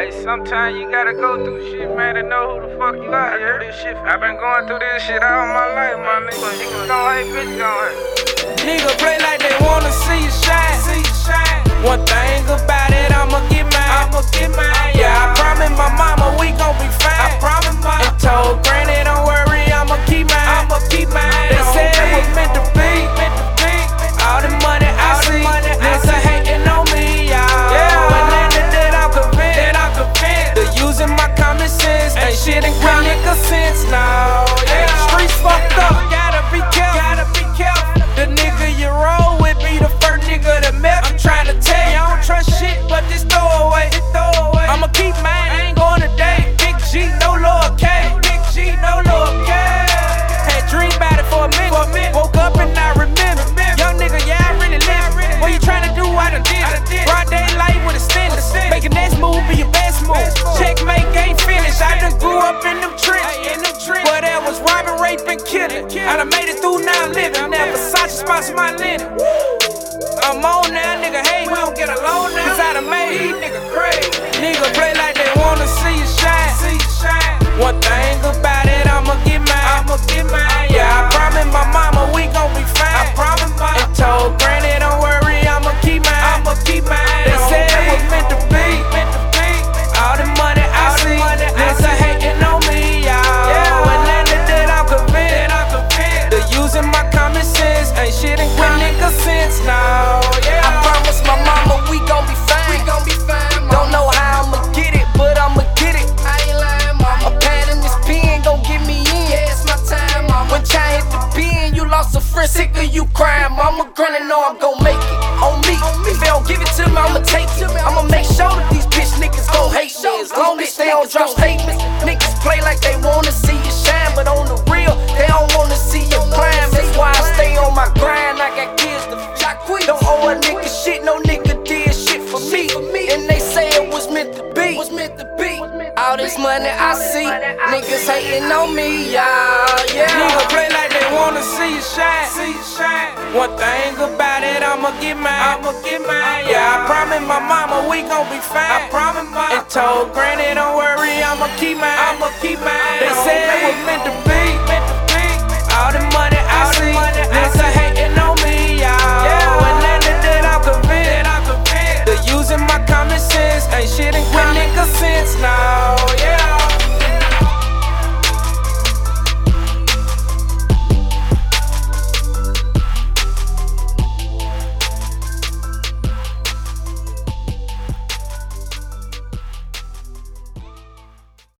Hey, sometimes you gotta go through shit, man, to know who the fuck you are. Yeah, this shit. I've been going through this shit all my life, my nigga. Niggas gon' hate, bitch gon' hate. Nigga play like they wanna see you shine. One thing about it, I'ma get mine. Yeah, I promise my mama we gon' be fine. And told granny, don't worry, I'ma keep mine. They said it was meant to be. All the money I see, niggas hating on me, y'all. And then that I'm convinced. They're using my common sense. Ain't shit in quick nigga sense now. Yeah, streets fucked up. Gotta be careful. The nigga you roll with be the first nigga that met. I'm trying to tell you, I don't trust shit, but this throwaway. I'ma keep mine, I ain't going today. Big G, no lower K. Had dream about it for a minute. Woke up and I remember. Young nigga, yeah, I really live. What you trying to do? I done did it. Broad daylight with a standard. Make a next move be your best move. Checkmate ain't finished. I done grew up in them trenches. But that was robbing, raping, killing. I done made it through, now I'm living. Now Versace sponsor my linen. I'm on now, nigga, hey, we don't get along now. Cause I done made these nigga crazy. Nigga play like they wanna see you shine. One thing about it, I'ma get mine. Yeah, I promise my mama we gon' be fine. And told granny, don't worry, I'ma keep mine. They said it was meant to be. All the money I see, niggas hating on me, y'all. And then that I'm convinced. They're using my common sense. Ain't shit in quick nigga sense now. Yeah, I promise my mama we gon' be fine. Don't know how I'ma get it, but I'ma get it. I ain't lying, mama. A pad in this pen gon' get me in. Yeah, it's my time, mama. When Chai hit the pen, you lost a friend. Sick of you crying, mama. Granny know I'm gon' make it. On me. If they don't give it to me, I'ma take it. I'ma make sure that these bitch niggas gon' hate me. As long as they don't drop statements, niggas play like they wanna see you shine, but on the real, they don't wanna see you climb. That's why I stay on my grind. I got kids to feed. Don't owe a nigga shit, no nigga did shit for me. And they say it was meant to be. All this money I see, niggas hating on me, y'all. Yeah. Nigga play like they wanna see you shine. One thing about it, I'ma get mine. Yeah, I promise my mama we gon' be fine. And told granny, don't worry, I'ma keep mine. They said it was meant to be. All the money I see, niggas